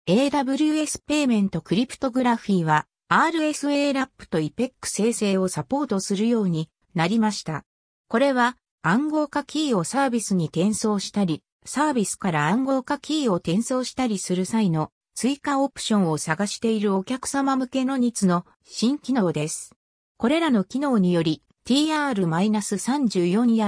AWS ペイメントクリプトグラフィーは RSA ラップと IPEC 生成をサポートするようになりました。これは暗号化キーをサービスに転送したり、サービスから暗号化キーを転送したりする際の追加オプションを探しているお客様向けのNITSの新機能です。これらの機能により TR-34 や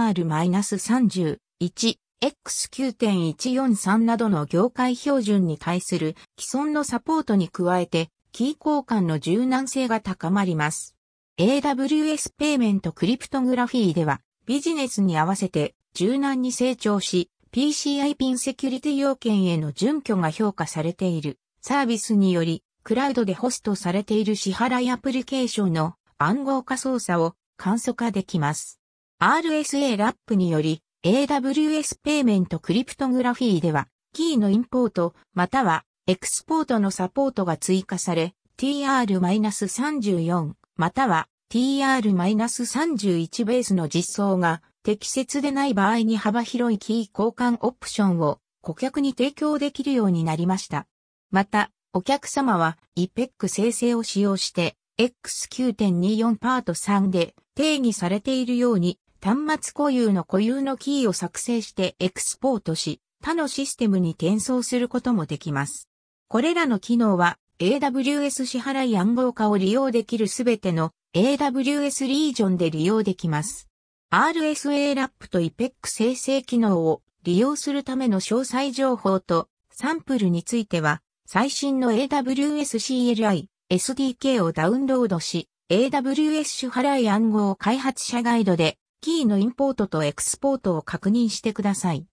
TR-31、X9.143 などの業界標準に対する既存のサポートに加えて、キー交換の柔軟性が高まります。AWS ペイメントクリプトグラフィーでは、ビジネスに合わせて柔軟に成長し、PCI ピンセキュリティ要件への準拠が評価されているサービスにより、クラウドでホストされている支払いアプリケーションの暗号化操作を簡素化できます。RSA ラップにより、AWS ペイメントクリプトグラフィーでは、キーのインポートまたはエクスポートのサポートが追加され、TR-34 または TR-31 ベースの実装が適切でない場合に幅広いキー交換オプションを顧客に提供できるようになりました。また、お客様は IPEC 生成を使用して X9.24 パート3で定義されているように端末固有のキーを作成してエクスポートし、他のシステムに転送することもできます。これらの機能は AWS 支払い暗号化を利用できるすべての AWS リージョンで利用できます。RSA ラップと IPEC 生成機能を利用するための詳細情報とサンプルについては最新の AWS CLI SDK をダウンロードし AWS 支払い暗号開発者ガイドでキーのインポートとエクスポートを確認してください。